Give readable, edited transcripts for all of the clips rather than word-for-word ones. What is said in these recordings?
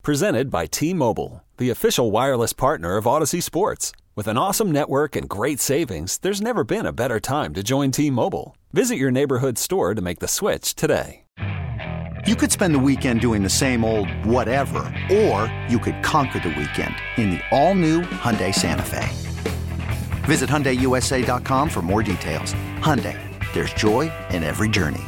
Presented by T-Mobile, the official wireless partner of Odyssey Sports. With an awesome network and great savings, there's never been a better time to join T-Mobile. Visit your neighborhood store to make the switch today. You could spend the weekend doing the same old whatever, or you could conquer the weekend in the all-new Hyundai Santa Fe. Visit HyundaiUSA.com for more details. Hyundai, there's joy in every journey.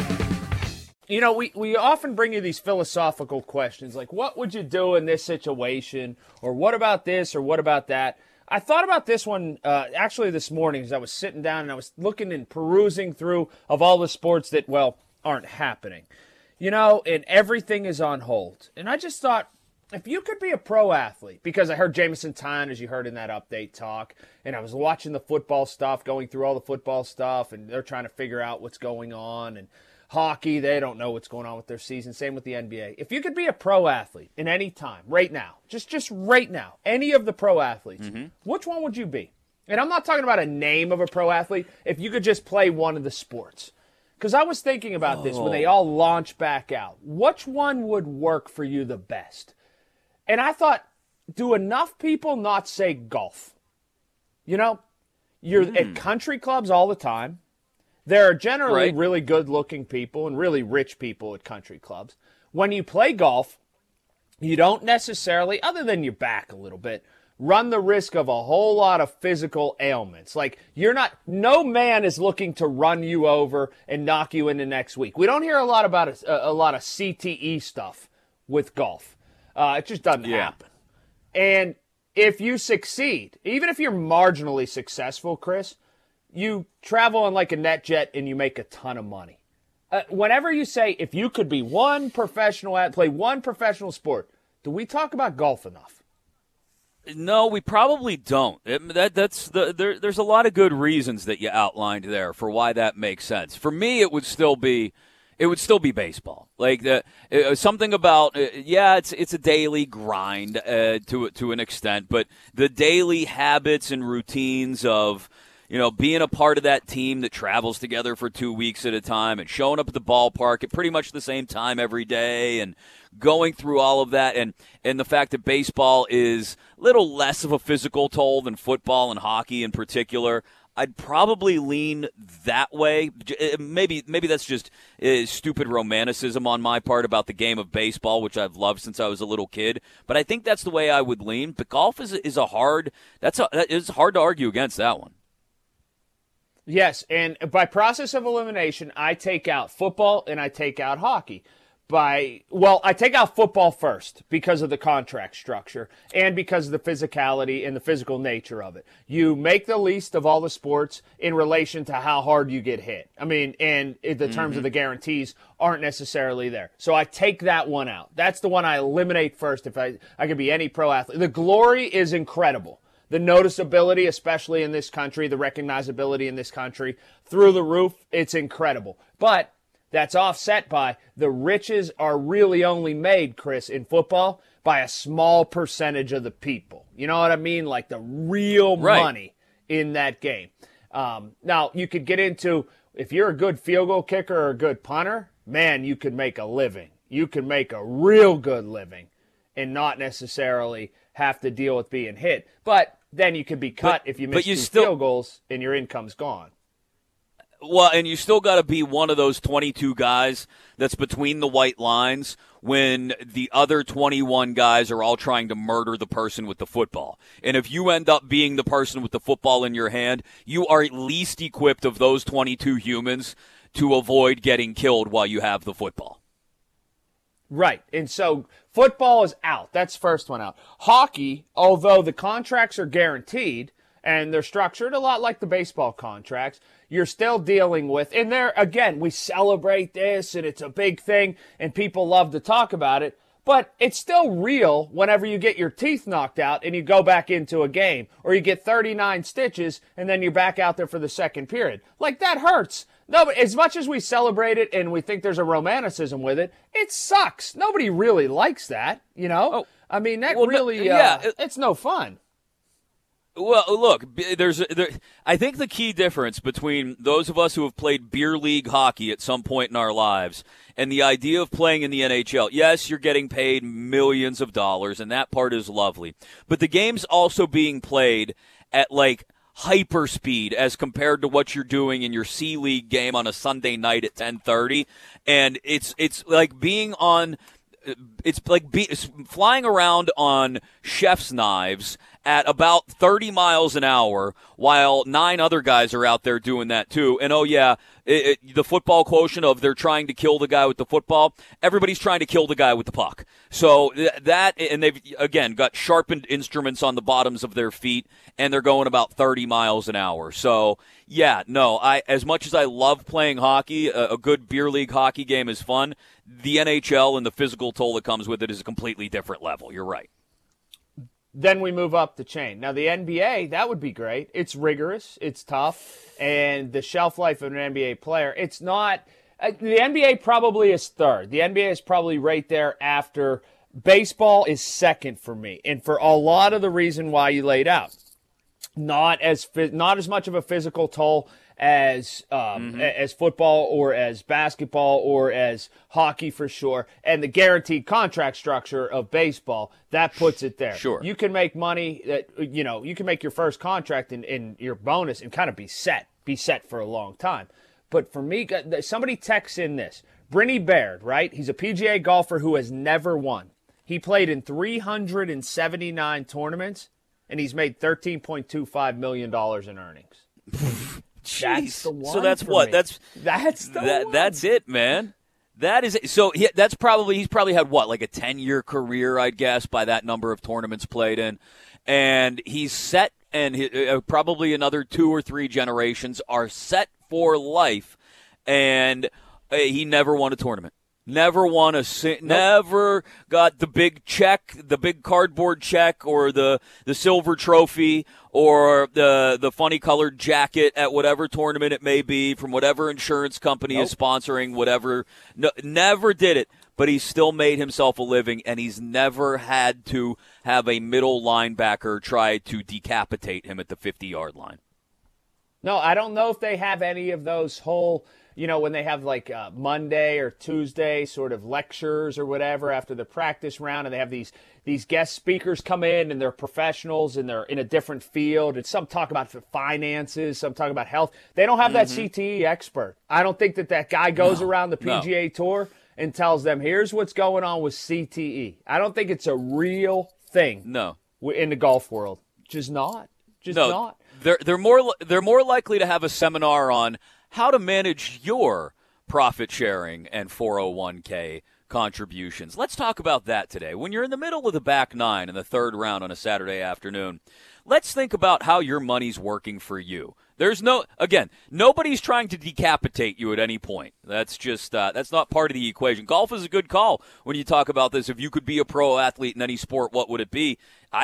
You know, we often bring you these philosophical questions like, what would you do in this situation? Or what about this? Or what about that? I thought about this one actually this morning as I was sitting down and I was looking and perusing through of all the sports that, well, aren't happening. You know, and everything is on hold. And I just thought, if you could be a pro athlete, because I heard Jameson Tyne, as you heard in that update talk, and I was watching the football stuff, going through all the football stuff, and they're trying to figure out what's going on, and hockey, they don't know what's going on with their season. Same with the NBA. If you could be a pro athlete in any time, right now, just right now, any of the pro athletes, which one would you be? And I'm not talking about a name of a pro athlete. If you could just play one of the sports. Because I was thinking about this when they all launch back out. Which one would work for you the best? And I thought, do enough people not say golf? You know, you're at country clubs all the time. There are generally really good-looking people and really rich people at country clubs. When you play golf, you don't necessarily, other than your back a little bit, run the risk of a whole lot of physical ailments. Like, no man is looking to run you over and knock you into next week. We don't hear a lot about a lot of CTE stuff with golf. It just doesn't happen. And if you succeed, even if you're marginally successful, Chris, you travel on like a NetJet and you make a ton of money. Whenever you say, if you could be one professional play one professional sport, do we talk about golf enough? No, we probably don't. There's a lot of good reasons that you outlined there for why that makes sense. For me, it would still be baseball. Like something about it's a daily grind to an extent, but the daily habits and routines of, you know, being a part of that team that travels together for 2 weeks at a time and showing up at the ballpark at pretty much the same time every day and going through all of that, and the fact that baseball is a little less of a physical toll than football and hockey in particular, I'd probably lean that way. Maybe that's just stupid romanticism on my part about the game of baseball, which I've loved since I was a little kid. But I think that's the way I would lean. But golf is hard to argue against that one. Yes, and by process of elimination, I take out football and I take out hockey. I take out football first because of the contract structure and because of the physicality and the physical nature of it. You make the least of all the sports in relation to how hard you get hit. I mean, and the terms of the guarantees aren't necessarily there. So I take that one out. That's the one I eliminate first if I could be any pro athlete. The glory is incredible. The noticeability, especially in this country, the recognizability in this country, through the roof, it's incredible. But that's offset by the riches are really only made, Chris, in football by a small percentage of the people. You know what I mean? Like the real money in that game. Now, you could get into, if you're a good field goal kicker or a good punter, man, you could make a living. You could make a real good living and not necessarily have to deal with being hit. But then you could be cut if you miss two field goals and your income's gone. Well, and you still got to be one of those 22 guys that's between the white lines when the other 21 guys are all trying to murder the person with the football. And if you end up being the person with the football in your hand, you are at least equipped of those 22 humans to avoid getting killed while you have the football. Right. And so football is out. That's first one out. Hockey, although the contracts are guaranteed and they're structured a lot like the baseball contracts, you're still dealing with, and there, again, we celebrate this and it's a big thing and people love to talk about it, but it's still real whenever you get your teeth knocked out and you go back into a game, or you get 39 stitches and then you're back out there for the second period. Like, that hurts. No, but as much as we celebrate it and we think there's a romanticism with it, it sucks. Nobody really likes that, you know? I mean, that it's no fun. Well, look, I think the key difference between those of us who have played beer league hockey at some point in our lives and the idea of playing in the NHL, yes, you're getting paid millions of dollars, and that part is lovely. But the game's also being played at, like, hyper speed as compared to what you're doing in your C League game on a Sunday night at 10:30. And it's like being on – it's like flying around on chef's knives at about 30 miles an hour while 9 other guys are out there doing that too. And, oh, yeah, the football quotient of they're trying to kill the guy with the football, everybody's trying to kill the guy with the puck. So that, and they've, again, got sharpened instruments on the bottoms of their feet, and they're going about 30 miles an hour. So, yeah, no, as much as I love playing hockey, a good beer league hockey game is fun. The NHL and the physical toll that comes with it is a completely different level. You're right. Then we move up the chain. Now, the NBA, that would be great. It's rigorous. It's tough. And the shelf life of an NBA player, it's not – the NBA probably is third. The NBA is probably right there after – baseball is second for me. And for a lot of the reason why you laid out. Not as much of a physical toll as football or as basketball or as hockey for sure, and the guaranteed contract structure of baseball, that puts it there. Sure. You can make money that, you can make your first contract in your bonus and kind of be set for a long time. But for me, somebody texts in this. Brynny Baird, right? He's a PGA golfer who has never won. He played in 379 tournaments, and he's made $13.25 million in earnings. That's the one. So that's what? Me. That's the one. That's it, man. That is it. So he's probably had what, like a 10-year career, I'd guess, by that number of tournaments played in, and he's set. And probably another 2 or 3 generations are set for life, and he never won a tournament. Never won never got the big check, the big cardboard check, or the silver trophy, or the funny colored jacket at whatever tournament it may be from whatever insurance company is sponsoring whatever. No, never did it, but he still made himself a living, and he's never had to have a middle linebacker try to decapitate him at the 50-yard line. No, I don't know if they have any of those whole, when they have like Monday or Tuesday sort of lectures or whatever after the practice round, and they have these guest speakers come in and they're professionals and they're in a different field, and some talk about finances, some talk about health. They don't have that CTE expert. I don't think that guy goes around the PGA Tour and tells them, here's what's going on with CTE. I don't think it's a real thing in the golf world. Just not. Not. They're more likely to have a seminar on how to manage your profit sharing and 401k contributions. Let's talk about that today. When you're in the middle of the back nine in the third round on a Saturday afternoon, let's think about how your money's working for you. Nobody's trying to decapitate you at any point. That's just that's not part of the equation. Golf is a good call when you talk about this. If you could be a pro athlete in any sport, what would it be?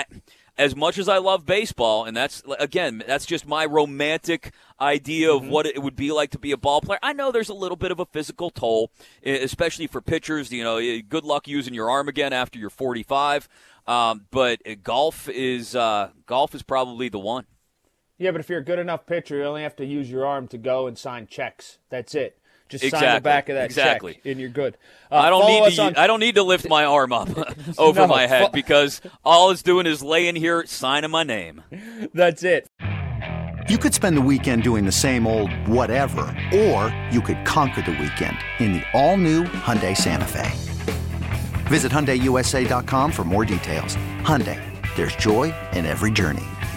As much as I love baseball, and that's just my romantic idea of what it would be like to be a ball player. I know there's a little bit of a physical toll, especially for pitchers. Good luck using your arm again after you're 45. But golf is probably the one. Yeah, but if you're a good enough pitcher, you only have to use your arm to go and sign checks. That's it. Just sign the back of that check, and you're good. I don't need to lift my arm up over my head because all it's doing is laying here signing my name. That's it. You could spend the weekend doing the same old whatever, or you could conquer the weekend in the all-new Hyundai Santa Fe. Visit HyundaiUSA.com for more details. Hyundai, there's joy in every journey.